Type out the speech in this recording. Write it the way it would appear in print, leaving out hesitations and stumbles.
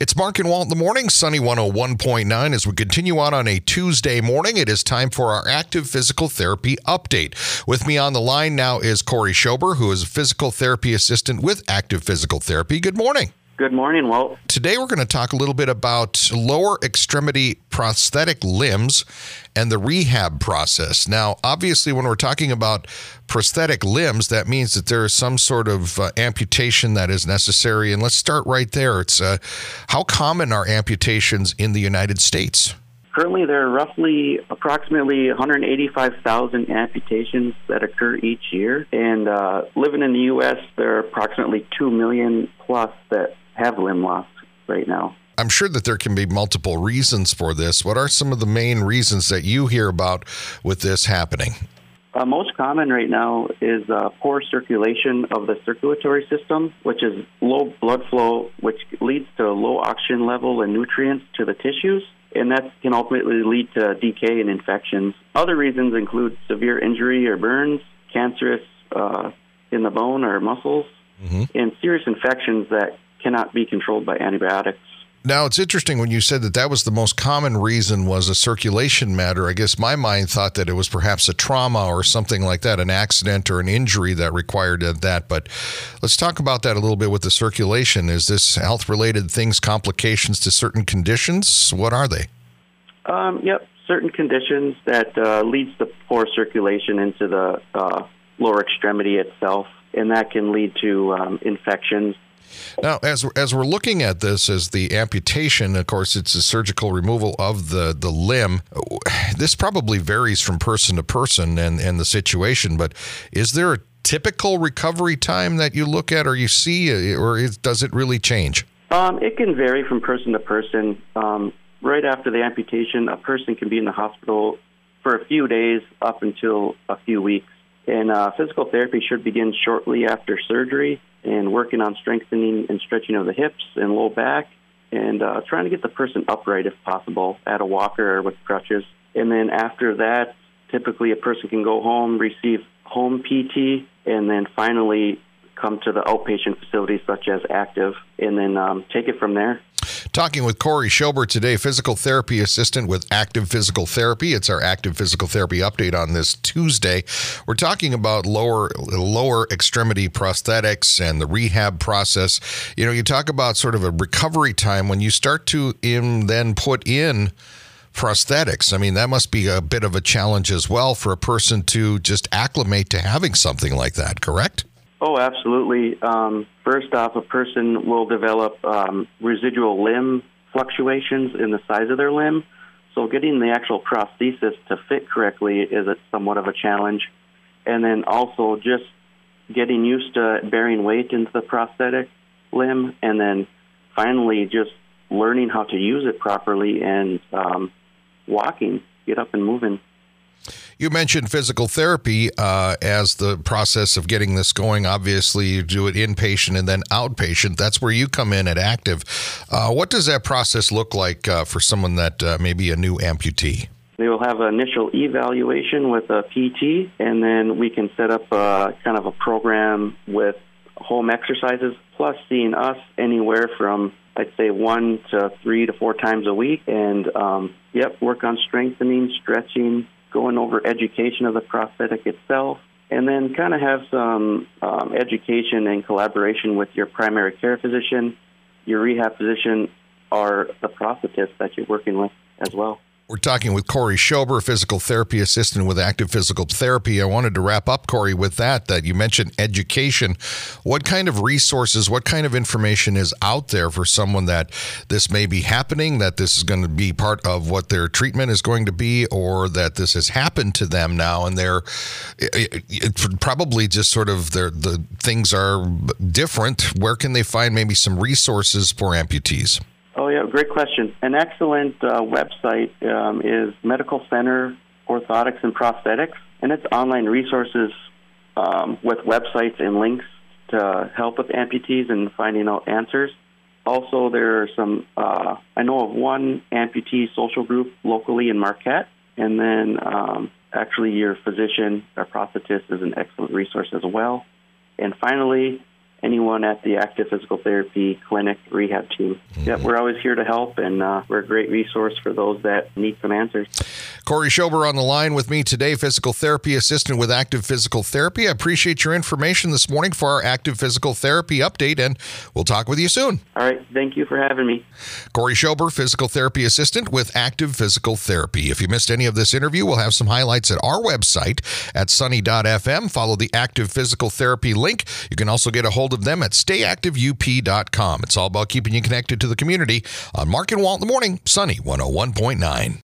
It's Mark and Walt in the morning, Sunny 101.9. As we continue on a Tuesday morning, it is time for our active physical therapy update. With me on the line now is Corey Schober, who is a physical therapy assistant with Active Physical Therapy. Good morning. Good morning, Walt. Today we're going to talk a little bit about lower extremity prosthetic limbs and the rehab process. Now, obviously, when we're talking about prosthetic limbs, that means that there is some sort of amputation that is necessary. And let's start right there. It's how common are amputations in the United States? Currently, there are approximately 185,000 amputations that occur each year. And living in the U.S., there are approximately 2 million plus that have limb loss right now. I'm sure that there can be multiple reasons for this. What are some of the main reasons that you hear about with this happening? Most common right now is poor circulation of the circulatory system, which is low blood flow, which leads to low oxygen level and nutrients to the tissues, and that can ultimately lead to decay and infections. Other reasons include severe injury or burns, cancerous in the bone or muscles, and serious infections that cannot be controlled by antibiotics. Now, it's interesting when you said that was the most common reason was a circulation matter. I guess my mind thought that it was perhaps a trauma or something like that, an accident or an injury that required that. But let's talk about that a little bit with the circulation. Is this health-related things, complications to certain conditions? What are they? Yep, certain conditions that leads to poor circulation into the lower extremity itself, and that can lead to infections. Now, as we're looking at this as the amputation, of course, it's a surgical removal of the limb. This probably varies from person to person and the situation, but is there a typical recovery time that you look at or you see, or does it really change? It can vary from person to person. Right after the amputation, a person can be in the hospital for a few days up until a few weeks. And physical therapy should begin shortly after surgery and working on strengthening and stretching of the hips and low back and trying to get the person upright if possible at a walker or with crutches. And then after that, typically a person can go home, receive home PT, and then finally come to the outpatient facilities such as Active, and then take it from there. Talking with Corey Schober today, physical therapy assistant with Active Physical Therapy. It's our Active Physical Therapy update on this Tuesday. We're talking about lower extremity prosthetics and the rehab process. You know, you talk about sort of a recovery time when you start to then put in prosthetics. I mean, that must be a bit of a challenge as well for a person to just acclimate to having something like that, correct? Oh, absolutely. First off, a person will develop residual limb fluctuations in the size of their limb. So getting the actual prosthesis to fit correctly is somewhat of a challenge. And then also just getting used to bearing weight into the prosthetic limb, and then finally just learning how to use it properly and walking, get up and moving. You mentioned physical therapy as the process of getting this going. Obviously, you do it inpatient and then outpatient. That's where you come in at Active. What does that process look like for someone that may be a new amputee? They will have an initial evaluation with a PT, and then we can set up kind of a program with home exercises, plus seeing us anywhere from, I'd say, 1 to 3 to 4 times a week. And, work on strengthening, stretching, going over education of the prosthetic itself, and then kind of have some education and collaboration with your primary care physician, your rehab physician, or the prosthetist that you're working with as well. We're talking with Corey Schober, physical therapy assistant with Active Physical Therapy. I wanted to wrap up, Corey, with that you mentioned education. What kind of resources, what kind of information is out there for someone that this may be happening, that this is going to be part of what their treatment is going to be, or that this has happened to them now and it's probably just sort of the things are different? Where can they find maybe some resources for amputees? Oh, yeah, great question. An excellent website is Medical Center Orthotics and Prosthetics, and it's online resources with websites and links to help with amputees and finding out answers. Also, there are some, I know of one amputee social group locally in Marquette, and then actually your physician or prosthetist is an excellent resource as well. And finally, anyone at the Active Physical Therapy Clinic rehab team. Yep, we're always here to help, and we're a great resource for those that need some answers. Corey Schober on the line with me today, physical therapy assistant with Active Physical Therapy. I appreciate your information this morning for our Active Physical Therapy update, and we'll talk with you soon. All right, thank you for having me. Corey Schober, physical therapy assistant with Active Physical Therapy. If you missed any of this interview, we'll have some highlights at our website at sunny.fm. Follow the Active Physical Therapy link. You can also get a hold of them at stayactiveup.com. It's all about keeping you connected to the community on Mark and Walt in the morning, Sunny 101.9.